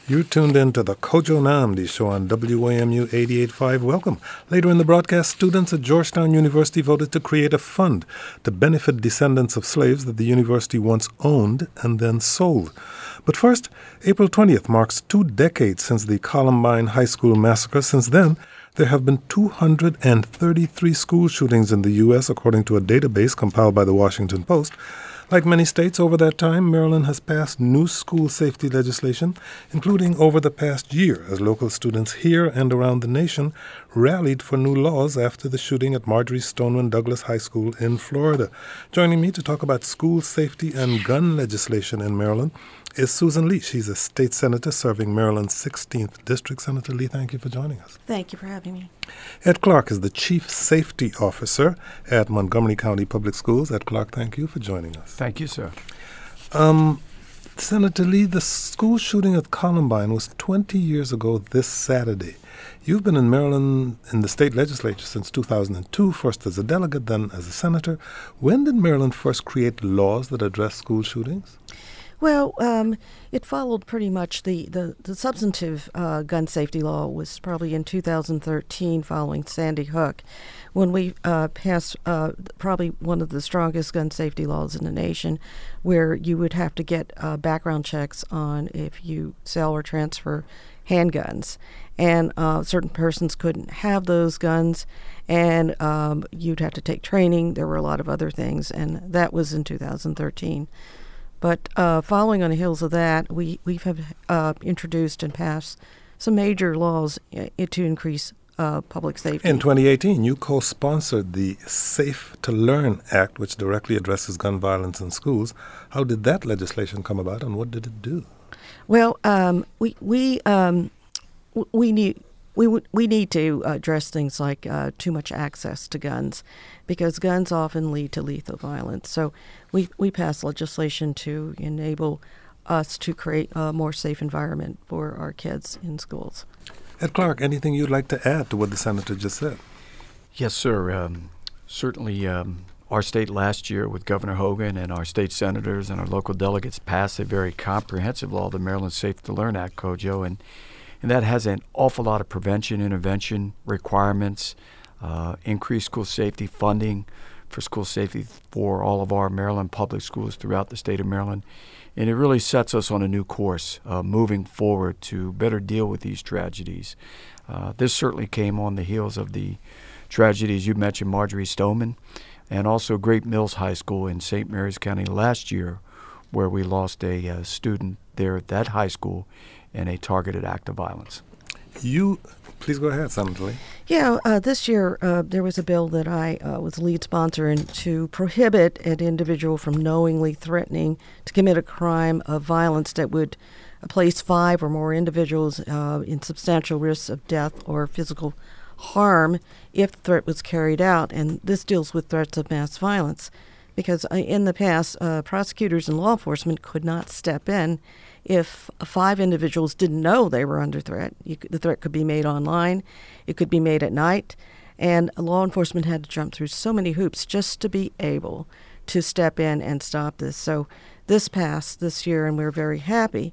You're tuned in to the Kojo Namdi Show on WAMU 88.5. Welcome. Later in the broadcast, students at Georgetown University voted to create a fund to benefit descendants of slaves that the university once owned and then sold. But first, April 20th marks 2 decades since the Columbine High School massacre. Since then, there have been 233 school shootings in the U.S., according to a database compiled by the Washington Post. Like many states over that time, Maryland has passed new school safety legislation, including over the past year, as local students here and around the nation rallied for new laws after the shooting at Marjory Stoneman Douglas High School in Florida. Joining me to talk about school safety and gun legislation in Maryland is Susan Lee. She's a state senator serving Maryland's 16th district. Senator Lee, thank you for joining us. Thank you for having me. Ed Clark is the chief safety officer at Montgomery County Public Schools. Ed Clark, thank you for joining us. Thank you, sir. Senator Lee, the school shooting at Columbine was 20 years ago this Saturday. You've been in Maryland in the state legislature since 2002, first as a delegate, then as a senator. When did Maryland first create laws that address school shootings? Well, it followed pretty much the substantive gun safety law was probably in 2013 following Sandy Hook, when we passed probably one of the strongest gun safety laws in the nation, where you would have to get background checks on if you sell or transfer handguns. And certain persons couldn't have those guns, and you'd have to take training. There were a lot of other things, and that was in 2013. But following on the heels of that, we have introduced and passed some major laws to increase public safety. In 2018, you co-sponsored the Safe to Learn Act, which directly addresses gun violence in schools. How did that legislation come about, and what did it do? Well, we need to address things like too much access to guns, because guns often lead to lethal violence. So we passed legislation to enable us to create a more safe environment for our kids in schools. Ed Clark, anything you'd like to add to what the senator just said? Yes, sir. Certainly, our state last year with Governor Hogan and our state senators and our local delegates passed a very comprehensive law, the Maryland Safe to Learn Act, Kojo, and that has an awful lot of prevention, intervention requirements, increased school safety funding for school safety for all of our Maryland public schools throughout the state of Maryland. And it really sets us on a new course moving forward to better deal with these tragedies. This certainly came on the heels of the tragedies you mentioned, Marjory Stoneman, and also Great Mills High School in St. Mary's County last year, where we lost a student there at that high school in a targeted act of violence. Please go ahead, Senator Lee. Yeah, this year there was a bill that I was lead sponsor in to prohibit an individual from knowingly threatening to commit a crime of violence that would place 5 or more individuals in substantial risks of death or physical harm if the threat was carried out. And this deals with threats of mass violence, because in the past, prosecutors and law enforcement could not step in if 5 individuals didn't know they were under threat. The threat could be made online, it could be made at night, and law enforcement had to jump through so many hoops just to be able to step in and stop this. So this passed this year, and we're very happy.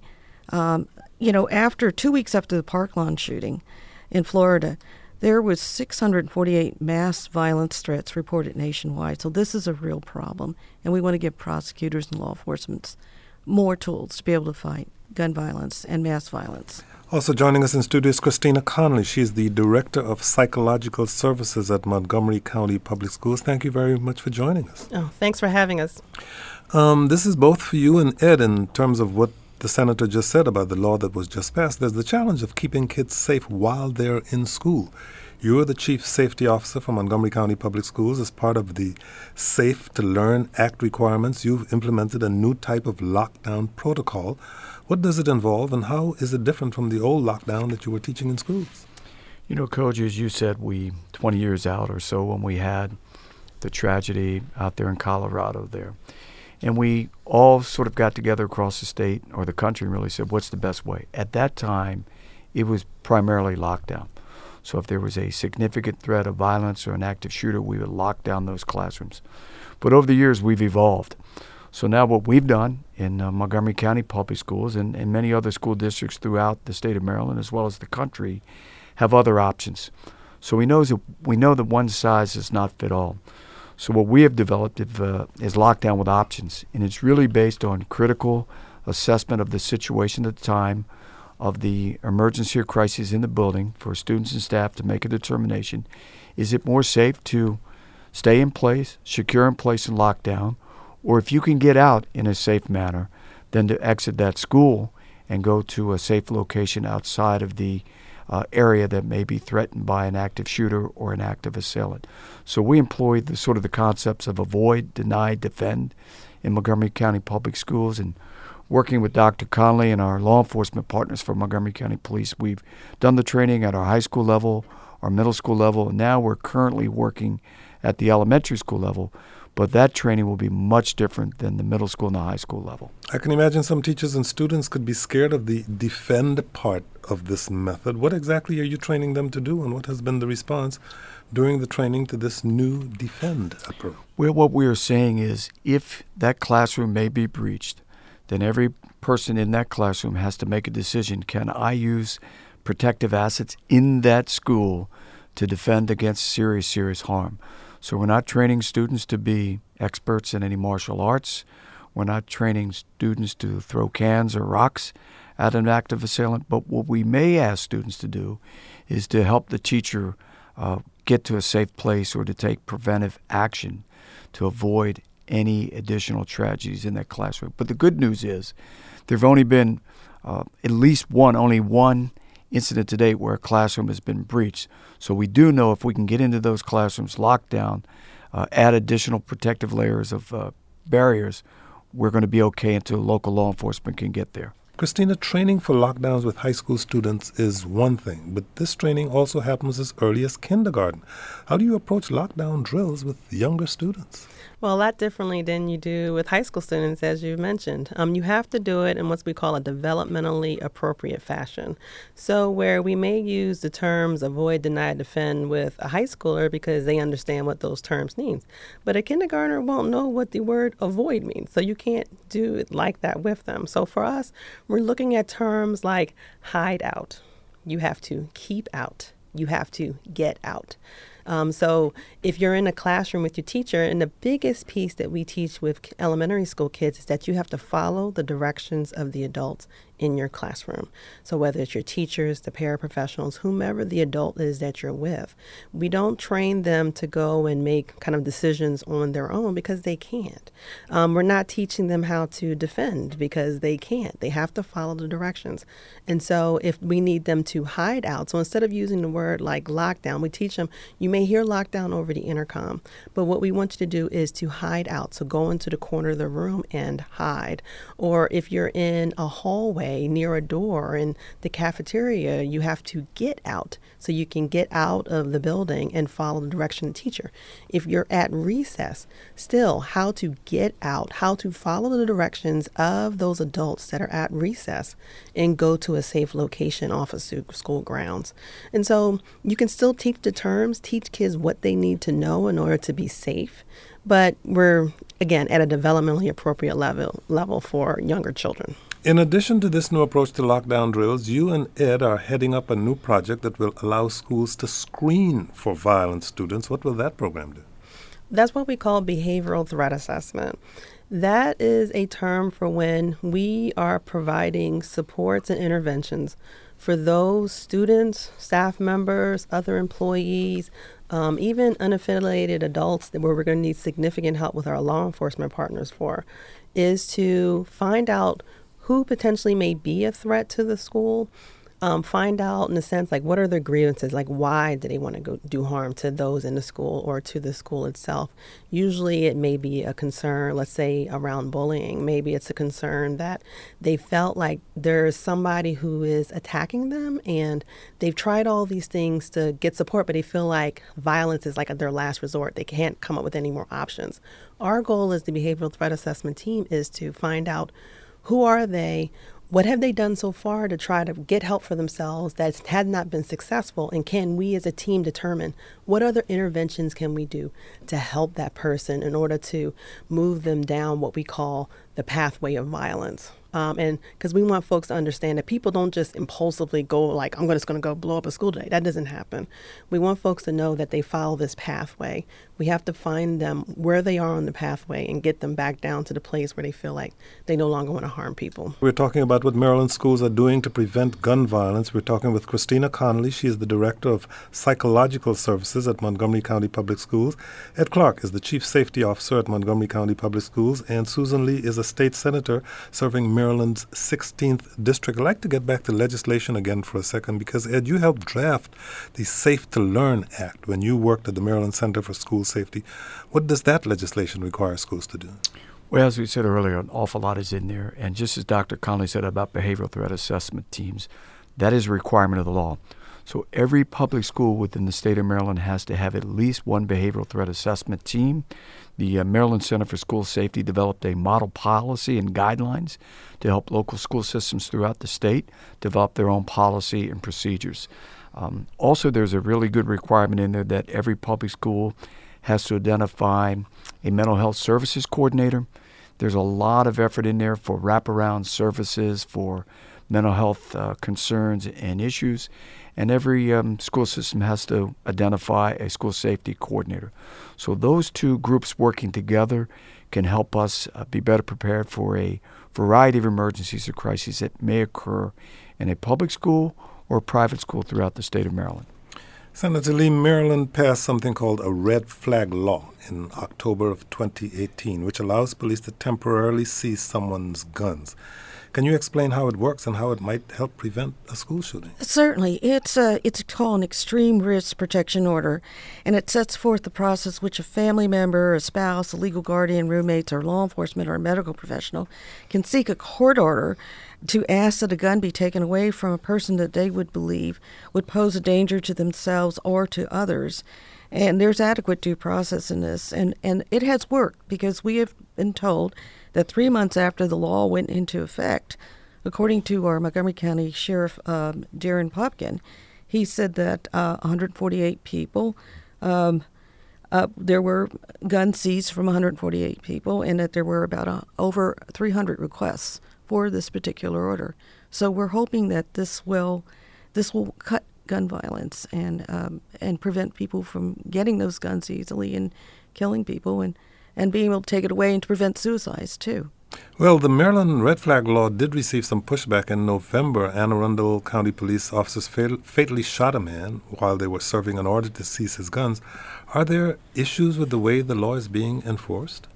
After 2 weeks after the Park Lawn shooting in Florida, there was 648 mass violence threats reported nationwide. So this is a real problem, and we want to give prosecutors and law enforcement more tools to be able to fight gun violence and mass violence. Also joining us in studio is Christina Connolly. She is the Director of Psychological Services at Montgomery County Public Schools. Thank you very much for joining us. Oh, thanks for having us. This is both for you and Ed in terms of what the senator just said about the law that was just passed. There's the challenge of keeping kids safe while they're in school. You're the Chief Safety Officer for Montgomery County Public Schools. As part of the Safe to Learn Act requirements, you've implemented a new type of lockdown protocol. What does it involve, and how is it different from the old lockdown that you were teaching in schools? You know, Coach, as you said, 20 years out or so when we had the tragedy out there in Colorado there. And we all sort of got together across the state, or the country, and really said, what's the best way? At that time, it was primarily lockdown. So if there was a significant threat of violence or an active shooter, we would lock down those classrooms. But over the years, we've evolved. So now what we've done in Montgomery County Public Schools and many other school districts throughout the state of Maryland as well as the country have other options. So we know that one size does not fit all. So what we have developed is lockdown with options, and it's really based on critical assessment of the situation at the time of the emergency or crisis in the building for students and staff to make a determination. Is it more safe to stay in place, secure in place and lock down, or if you can get out in a safe manner, then to exit that school and go to a safe location outside of the area that may be threatened by an active shooter or an active assailant. So we employ the concepts of avoid, deny, defend in Montgomery County Public Schools, and working with Dr. Conley and our law enforcement partners for Montgomery County Police, we've done the training at our high school level, our middle school level, and now we're currently working at the elementary school level. But that training will be much different than the middle school and the high school level. I can imagine some teachers and students could be scared of the defend part of this method. What exactly are you training them to do, and what has been the response during the training to this new defend approach? Well, what we are saying is if that classroom may be breached, then every person in that classroom has to make a decision. Can I use protective assets in that school to defend against serious harm? So we're not training students to be experts in any martial arts. We're not training students to throw cans or rocks at an active assailant. But what we may ask students to do is to help the teacher get to a safe place or to take preventive action to avoid any additional tragedies in that classroom. But the good news is there have only been only one incident to date where a classroom has been breached. So we do know if we can get into those classrooms, lock down, add additional protective layers of barriers, we're going to be okay until local law enforcement can get there. Christina, training for lockdowns with high school students is one thing, but this training also happens as early as kindergarten. How do you approach lockdown drills with younger students? Well, a lot differently than you do with high school students, as you mentioned. You have to do it in what we call a developmentally appropriate fashion. So where we may use the terms avoid, deny, defend with a high schooler because they understand what those terms mean. But a kindergartner won't know what the word avoid means. So you can't do it like that with them. So for us, we're looking at terms like hide out. You have to keep out. You have to get out. So if you're in a classroom with your teacher, and the biggest piece that we teach with elementary school kids is that you have to follow the directions of the adults in your classroom. So whether it's your teachers, the paraprofessionals, whomever the adult is that you're with, we don't train them to go and make kind of decisions on their own because they can't. We're not teaching them how to defend because they can't. They have to follow the directions. And so if we need them to hide out, so instead of using the word like lockdown, we teach them, you may hear lockdown over the intercom, but what we want you to do is to hide out. So go into the corner of the room and hide. Or if you're in a hallway near a door in the cafeteria, you have to get out so you can get out of the building and follow the direction of the teacher. If you're at recess, still how to get out, how to follow the directions of those adults that are at recess and go to a safe location off of school grounds. And so you can still teach the terms, teach kids what they need to know in order to be safe, but we're, again, at a developmentally appropriate level for younger children. In addition to this new approach to lockdown drills, you and Ed are heading up a new project that will allow schools to screen for violent students. What will that program do? That's what we call behavioral threat assessment. That is a term for when we are providing supports and interventions for those students, staff members, other employees, even unaffiliated adults where we're going to need significant help with our law enforcement partners for, is to find out who potentially may be a threat to the school, find out in a sense, like what are their grievances, like why do they want to go do harm to those in the school or to the school itself. Usually it may be a concern, let's say around bullying. Maybe it's a concern that they felt like there's somebody who is attacking them and they've tried all these things to get support, but they feel like violence is like their last resort. They can't come up with any more options. Our goal as the behavioral threat assessment team is to find out who are they, what have they done so far to try to get help for themselves that had not been successful? And can we as a team determine what other interventions can we do to help that person in order to move them down what we call the pathway of violence? And because we want folks to understand that people don't just impulsively go like, I'm just going to go blow up a school today. That doesn't happen. We want folks to know that they follow this pathway. We have to find them where they are on the pathway and get them back down to the place where they feel like they no longer want to harm people. We're talking about what Maryland schools are doing to prevent gun violence. We're talking with Christina Connolly. She is the Director of Psychological Services at Montgomery County Public Schools. Ed Clark is the Chief Safety Officer at Montgomery County Public Schools. And Susan Lee is a state senator serving Maryland's 16th district. I'd like to get back to legislation again for a second because, Ed, you helped draft the Safe to Learn Act when you worked at the Maryland Center for School Safety. What does that legislation require schools to do? Well, as we said earlier, an awful lot is in there. And just as Dr. Connolly said about behavioral threat assessment teams, that is a requirement of the law. So every public school within the state of Maryland has to have at least one behavioral threat assessment team. The Maryland Center for School Safety developed a model policy and guidelines to help local school systems throughout the state develop their own policy and procedures. Also, there's a really good requirement in there that every public school has to identify a mental health services coordinator. There's a lot of effort in there for wraparound services for mental health concerns and issues. And every school system has to identify a school safety coordinator. So those two groups working together can help us be better prepared for a variety of emergencies or crises that may occur in a public school or private school throughout the state of Maryland. Senator Lee, Maryland passed something called a red flag law in October of 2018, which allows police to temporarily seize someone's guns. Can you explain how it works and how it might help prevent a school shooting? Certainly. It's called an extreme risk protection order, and it sets forth the process which a family member, a spouse, a legal guardian, roommates, or law enforcement or a medical professional can seek a court order to ask that a gun be taken away from a person that they would believe would pose a danger to themselves or to others. And there's adequate due process in this, and it has worked because we have been told that 3 months after the law went into effect, according to our Montgomery County Sheriff Darren Popkin, he said that 148 people, there were guns seized from 148 people, and that there were about over 300 requests for this particular order. So we're hoping that this will cut gun violence and prevent people from getting those guns easily and killing people and being able to take it away and to prevent suicides, too. Well, the Maryland red flag law did receive some pushback in November. Anne Arundel County police officers fatally shot a man while they were serving an order to seize his guns. Are there issues with the way the law is being enforced?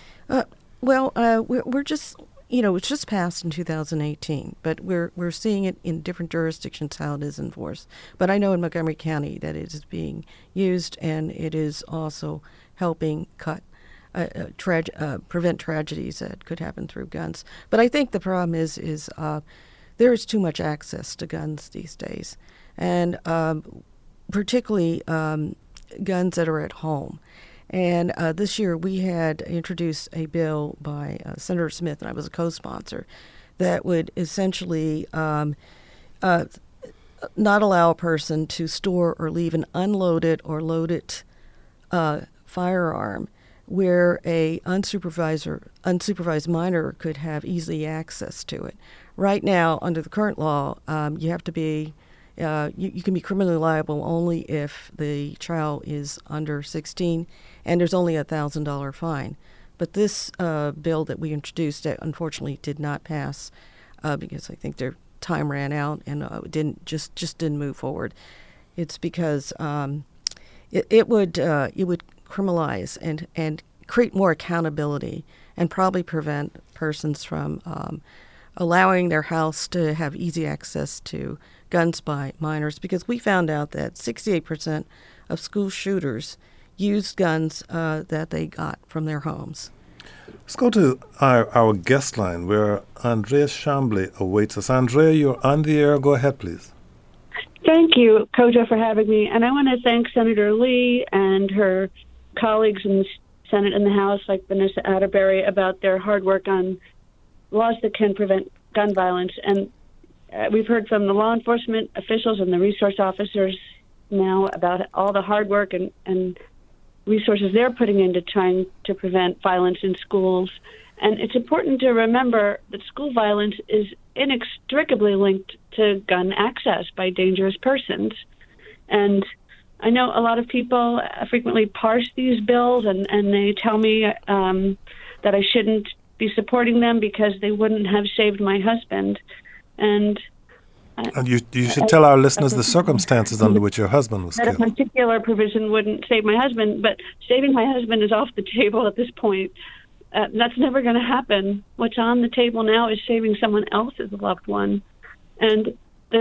We're just, it's just passed in 2018, but we're seeing it in different jurisdictions how it is enforced. But I know in Montgomery County that it is being used, and it is also helping prevent tragedies that could happen through guns. But I think the problem is there is too much access to guns these days, and particularly guns that are at home. And this year we had introduced a bill by Senator Smith, and I was a co-sponsor, that would essentially not allow a person to store or leave an unloaded or loaded firearm where a unsupervised minor could have easy access to it. Right now, under the current law, you have to be you can be criminally liable only if the child is under 16, and there's only a $1,000 fine. But this bill that we introduced, unfortunately, did not pass because I think their time ran out and didn't move forward. It's because it would criminalize and create more accountability and probably prevent persons from allowing their house to have easy access to guns by minors, because we found out that 68% of school shooters used guns that they got from their homes. Let's go to our guest line where Andrea Chambly awaits us. Andrea, you're on the air. Go ahead, please. Thank you, Kojo, for having me. And I want to thank Senator Lee and her colleagues in the Senate and the House, like Vanessa Atterbury, about their hard work on laws that can prevent gun violence. And we've heard from the law enforcement officials and the resource officers now about all the hard work and resources they're putting into trying to prevent violence in schools. And it's important to remember that school violence is inextricably linked to gun access by dangerous persons. And I know a lot of people frequently parse these bills, and they tell me that I shouldn't be supporting them because they wouldn't have saved my husband. And you should tell our listeners the circumstances under which your husband was killed. That a particular provision wouldn't save my husband, but saving my husband is off the table at this point. That's never going to happen. What's on the table now is saving someone else's loved one. And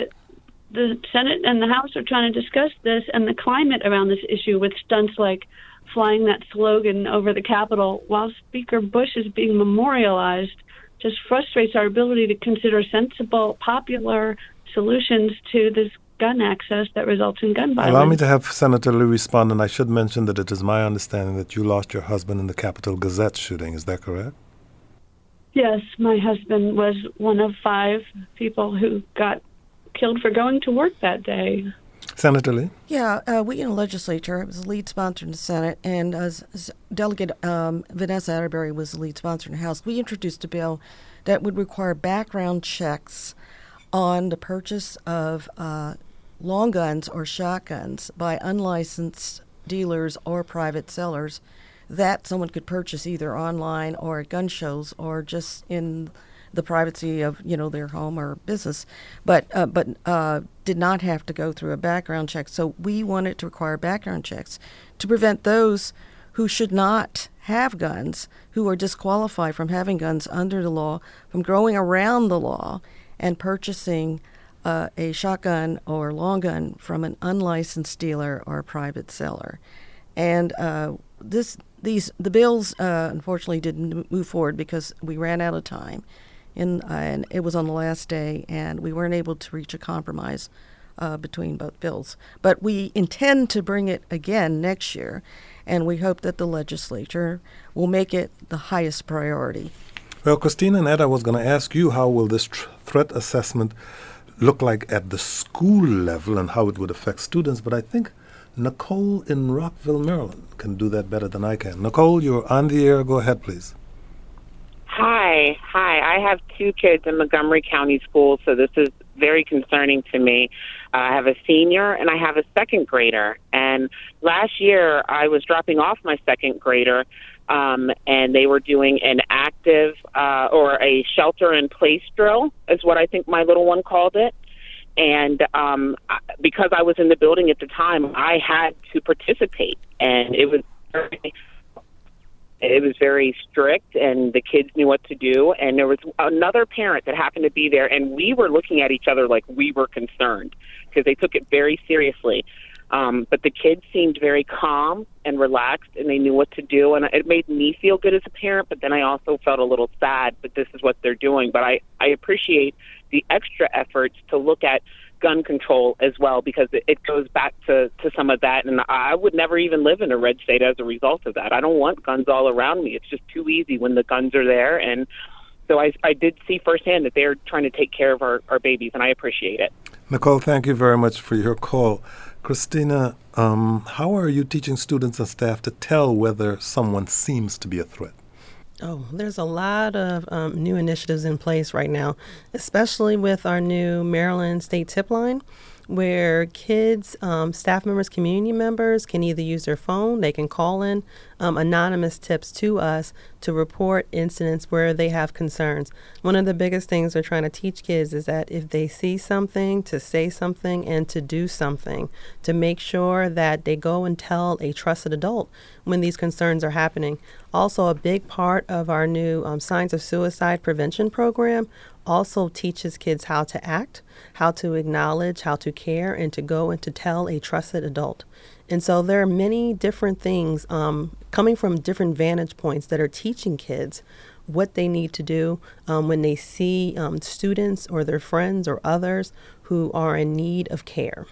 the Senate and the House are trying to discuss this, and the climate around this issue with stunts like flying that slogan over the Capitol while Speaker Bush is being memorialized just frustrates our ability to consider sensible, popular solutions to this gun access that results in gun violence. Allow me to have Senator Lee respond, and I should mention that it is my understanding that you lost your husband in the Capitol Gazette shooting. Is that correct? Yes, my husband was one of 5 people who got killed for going to work that day. Senator Lee? Yeah, we in the legislature, it was the lead sponsor in the Senate, and as Delegate Vanessa Atterbury was the lead sponsor in the House, we introduced a bill that would require background checks on the purchase of long guns or shotguns by unlicensed dealers or private sellers that someone could purchase either online or at gun shows or just in the privacy of their home or business, but did not have to go through a background check. So we wanted to require background checks to prevent those who should not have guns, who are disqualified from having guns under the law, from going around the law and purchasing a shotgun or long gun from an unlicensed dealer or private seller. And the bills unfortunately didn't move forward because we ran out of time. And it was on the last day, and we weren't able to reach a compromise between both bills. But we intend to bring it again next year, and we hope that the legislature will make it the highest priority. Well, Christina and Ed, I was going to ask you, how will this threat assessment look like at the school level and how it would affect students? But I think Nicole in Rockville, Maryland can do that better than I can. Nicole, you're on the air. Go ahead, please. Hi. I have 2 kids in Montgomery County schools, so this is very concerning to me. I have a senior and I have a second grader. And last year I was dropping off my second grader, and they were doing an active or a shelter-in-place drill, is what I think my little one called it. And because I was in the building at the time, I had to participate, and it was very strict, and the kids knew what to do. And there was another parent that happened to be there, and we were looking at each other like we were concerned because they took it very seriously. But the kids seemed very calm and relaxed, and they knew what to do. And it made me feel good as a parent, but then I also felt a little sad that this is what they're doing. But I appreciate the extra efforts to look at gun control as well, because it goes back to some of that. And I would never even live in a red state as a result of that. I don't want guns all around me. It's just too easy when the guns are there. And so I did see firsthand that they're trying to take care of our babies, and I appreciate it. Nicole, thank you very much for your call. Christina, how are you teaching students and staff to tell whether someone seems to be a threat? Oh, there's a lot of new initiatives in place right now, especially with our new Maryland State Tip Line, where kids, staff members, community members can either use their phone, they can call in anonymous tips to us to report incidents where they have concerns. One of the biggest things we're trying to teach kids is that if they see something, to say something and to do something, to make sure that they go and tell a trusted adult when these concerns are happening. Also, a big part of our new Signs of Suicide Prevention program also teaches kids how to act, how to acknowledge, how to care, and to go and to tell a trusted adult. And so there are many different things coming from different vantage points that are teaching kids what they need to do when they see students or their friends or others who are in need of care.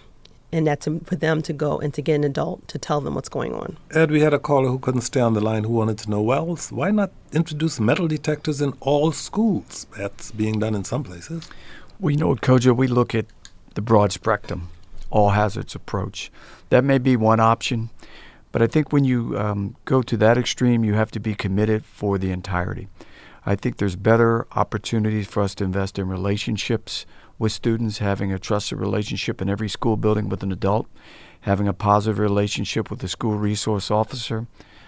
and for them to go and to get an adult to tell them what's going on. Ed, we had a caller who couldn't stay on the line who wanted to know, well, why not introduce metal detectors in all schools? That's being done in some places. We know, Kojo, we look at the broad spectrum, all hazards approach. That may be one option, but I think when you go to that extreme, you have to be committed for the entirety. I think there's better opportunities for us to invest in relationships with students, having a trusted relationship in every school building with an adult, having a positive relationship with the school resource officer,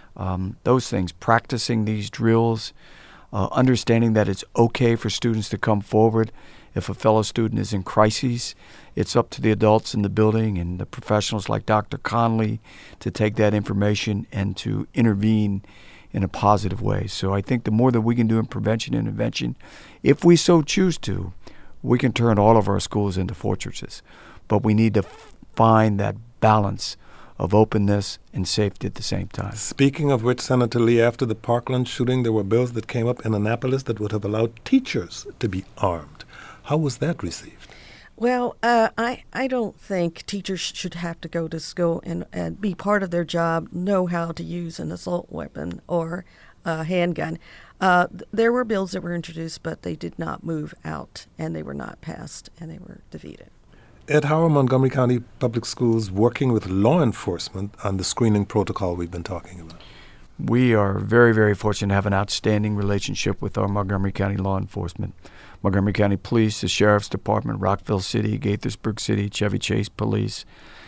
those things, practicing these drills, understanding that it's okay for students to come forward. If a fellow student is in crises, it's up to the adults in the building and the professionals like Dr. Conley to take that information and to intervene in a positive way. So I think the more that we can do in prevention and intervention, if we so choose to, we can turn all of our schools into fortresses. But we need to find that balance of openness and safety at the same time. Speaking of which, Senator Lee, after the Parkland shooting, there were bills that came up in Annapolis that would have allowed teachers to be armed. How was that received? Well, I don't think teachers should have to go to school and be part of their job, know how to use an assault weapon or a handgun. There were bills that were introduced, but they did not move out, and they were not passed, and they were defeated. Ed, how are Montgomery County Public Schools working with law enforcement on the screening protocol we've been talking about? We are very, very fortunate to have an outstanding relationship with our Montgomery County law enforcement. Montgomery County Police, the Sheriff's Department, Rockville City, Gaithersburg City, Chevy Chase Police.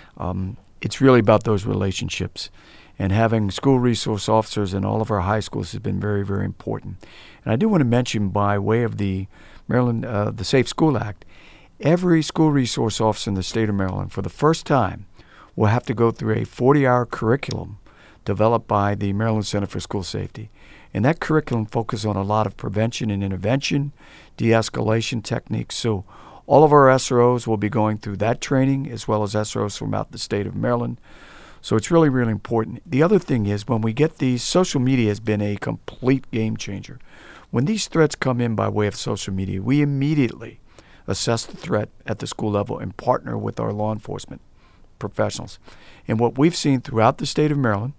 It's really about those relationships. And having school resource officers in all of our high schools has been very, very important. And I do want to mention, by way of the Maryland, the Safe School Act, every school resource officer in the state of Maryland, for the first time, will have to go through a 40-hour curriculum developed by the Maryland Center for School Safety. And that curriculum focuses on a lot of prevention and intervention, de-escalation techniques. So all of our SROs will be going through that training, as well as SROs from out the state of Maryland. So it's really, really important. The other thing is, when we get these, social media has been a complete game changer. When these threats come in by way of social media, we immediately assess the threat at the school level and partner with our law enforcement professionals. And what we've seen throughout the state of Maryland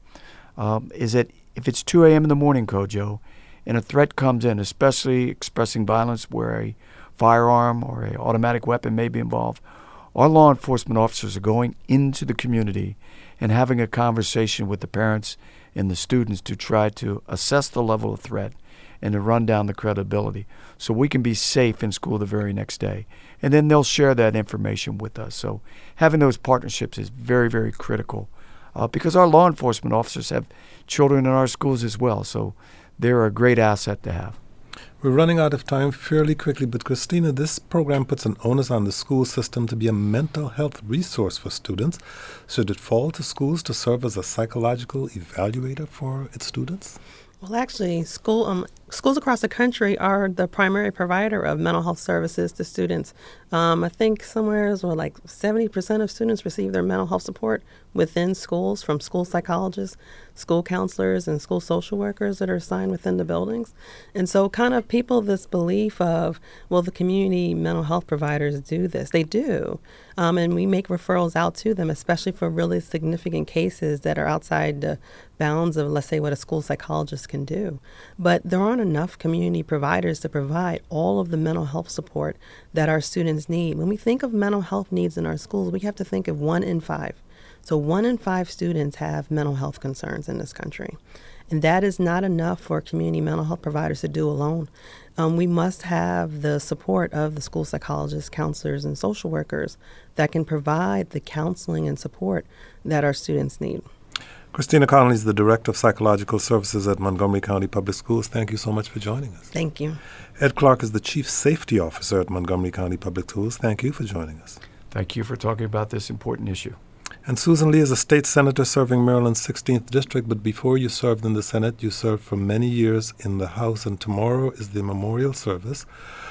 is that if it's 2 a.m. in the morning, Kojo, and a threat comes in, especially expressing violence where a firearm or an automatic weapon may be involved, our law enforcement officers are going into the community and having a conversation with the parents and the students to try to assess the level of threat and to run down the credibility so we can be safe in school the very next day. And then they'll share that information with us. So having those partnerships is very, very critical because our law enforcement officers have children in our schools as well. So they're a great asset to have. We're running out of time fairly quickly, but Christina, this program puts an onus on the school system to be a mental health resource for students. Should it fall to schools to serve as a psychological evaluator for its students? Well, actually, schools across the country are the primary provider of mental health services to students. I think somewhere like 70% of students receive their mental health support within schools from school psychologists, school counselors, and school social workers that are assigned within the buildings. And so kind of people, this belief of, well, the community mental health providers do this. They do. And we make referrals out to them, especially for really significant cases that are outside the bounds of, let's say, what a school psychologist can do. But there aren't enough community providers to provide all of the mental health support that our students need. When we think of mental health needs in our schools, we have to think of 1 in 5. So 1 in 5 students have mental health concerns in this country. And that is not enough for community mental health providers to do alone. We must have the support of the school psychologists, counselors, and social workers that can provide the counseling and support that our students need. Christina Connolly is the Director of Psychological Services at Montgomery County Public Schools. Thank you so much for joining us. Thank you. Ed Clark is the Chief Safety Officer at Montgomery County Public Schools. Thank you for joining us. Thank you for talking about this important issue. And Susan Lee is a state senator serving Maryland's 16th District, but before you served in the Senate, you served for many years in the House, and tomorrow is the memorial service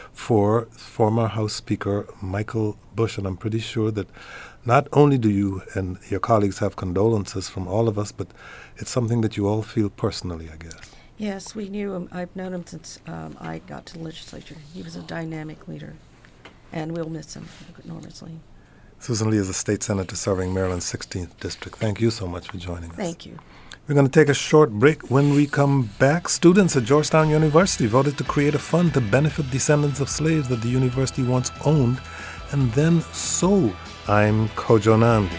for former House Speaker Michael Bush, and I'm pretty sure that not only do you and your colleagues have condolences from all of us, but it's something that you all feel personally, I guess. Yes, we knew him. I've known him since I got to the legislature. He was a dynamic leader, and we'll miss him enormously. Susan Lee is a state senator serving Maryland's 16th district. Thank you so much for joining us. Thank you. We're going to take a short break. When we come back, students at Georgetown University voted to create a fund to benefit descendants of slaves that the university once owned and then sold. I'm Kojo Nnamdi.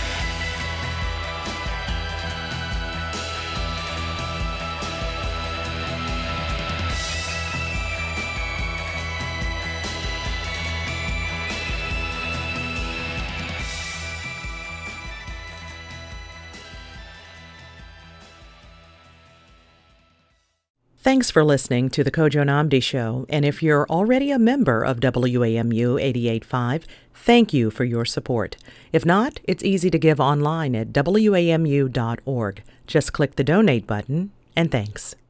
Thanks for listening to the Kojo Nnamdi Show, and if you're already a member of WAMU 88.5, thank you for your support. If not, it's easy to give online at WAMU.org. Just click the donate button, and thanks.